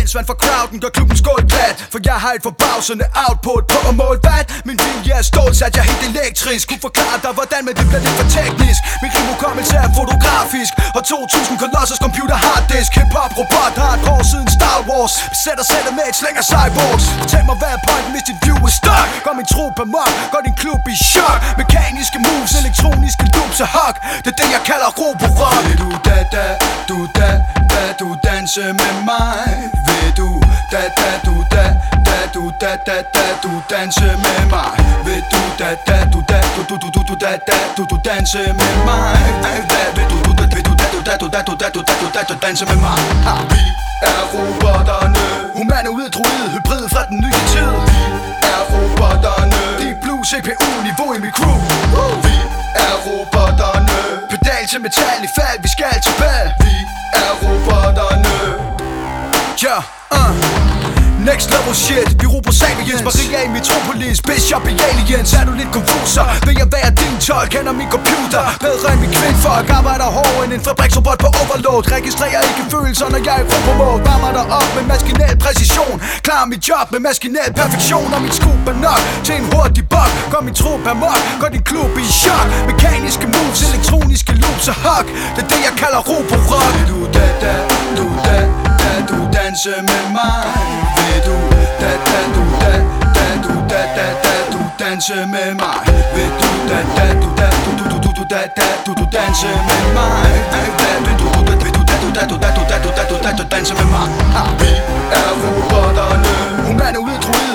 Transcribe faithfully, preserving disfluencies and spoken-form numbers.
Mens vand fra crowden gør klubben skål glat. For jeg har et forbavsende output på at måle vat. Min vilje er stålsat, jeg er helt elektrisk. Kunne forklare dig hvordan, men det bliver lidt for teknisk. Min rimhukommelse er fotografisk. Og to tusind kolosses computer harddisk. Hip-hop, robot, hardcore siden Star Wars. Besætter sætter med et slænger cyborgs. Fortæl mig hvad er pointen, hvis dit view er stuck. Går min tro på mok, går din klub i chok. Mekaniske moves, elektroniske loops og hug. Det er det jeg kalder robo-rock. Vil du da da, du da da, du danse med mig. Vil du da da, du da da, du da da da, du danse med mig. Vil du da da, du da du du du du du da da, du du danse med mig. Hvad vil du du da, vil du da du da du da du da du da du da du danse med mig. Vi er robotterne, humanoid, droid, hybrid fra den nye tid. Vi er robotterne, Deep Blue C P U-niveau i mit crew. Vi er robotterne, pedal til metal i fald, vi skal tilbage. Vi er robotterne. Ja, uh next level shit, vi råber sapiens. Maria i Metropolis, Bishop i Aliens. Er du lidt konfuser? Vil jeg være din tolk? Kender min computer bedre end min kvindfolk. Arbejder hårdere end en fabriksrobot på overload. Registrerer ikke følelser, når jeg er i robot. Varmer dig op med maskinel præcision. Klar mit job med maskinel perfektion. Og mit scoop er nok til en hurtig bug. Går min trup amok, går din klub i chok. Mekaniske moves, elektroniske loops og hug. Det er det jeg kalder robo-rock. Du da da, du da da, du danse med mig. Vil du da da, du da da, du da da da, du danse med mig. Vil du da da, du da du du du du du da da, du du danse med mig. Vil du da, vil du da du da du da du da du da du da du danse med mig. Vi er robotterne, humanoid, droid,